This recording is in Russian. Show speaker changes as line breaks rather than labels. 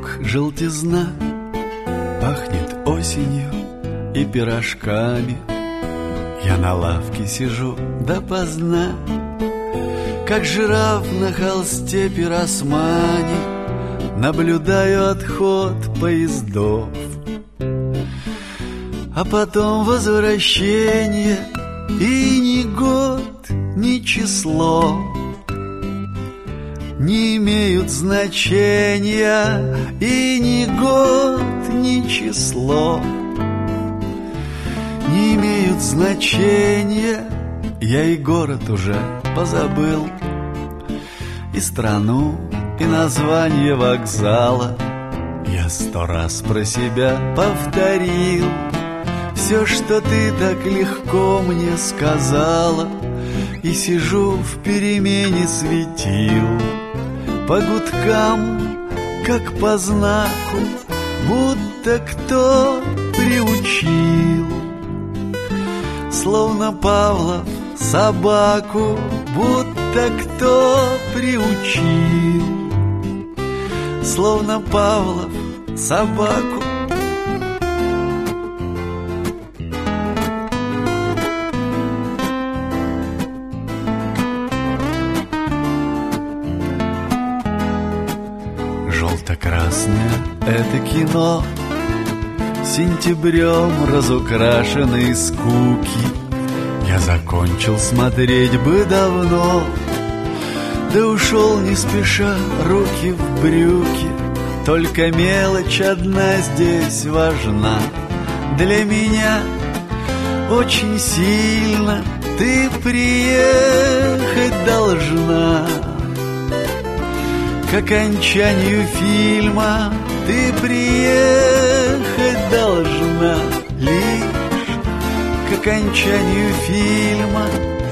Вокруг желтизна, пахнет осенью и пирожками. Я на лавке сижу допоздна, как жираф на холсте пиросмани, наблюдаю отход поездов, а потом возвращение. И ни год, ни число не имеют значения. И ни год, ни число не имеют значения. Я и город уже позабыл, и страну, и название вокзала. Я 100 раз про себя повторил все, что ты так легко мне сказала. И сижу в перемене светил, по гудкам, как по знаку, будто кто приучил. Словно Павлов собаку, будто кто приучил. Словно Павлов собаку. Желто-красное — это кино, сентябрем разукрашенные скуки. Я закончил смотреть бы давно, да ушел не спеша, руки в брюки. Только мелочь одна здесь важна для меня. Очень сильно ты приехать должна. К окончанию фильма ты приехать должна. Лишь к окончанию фильма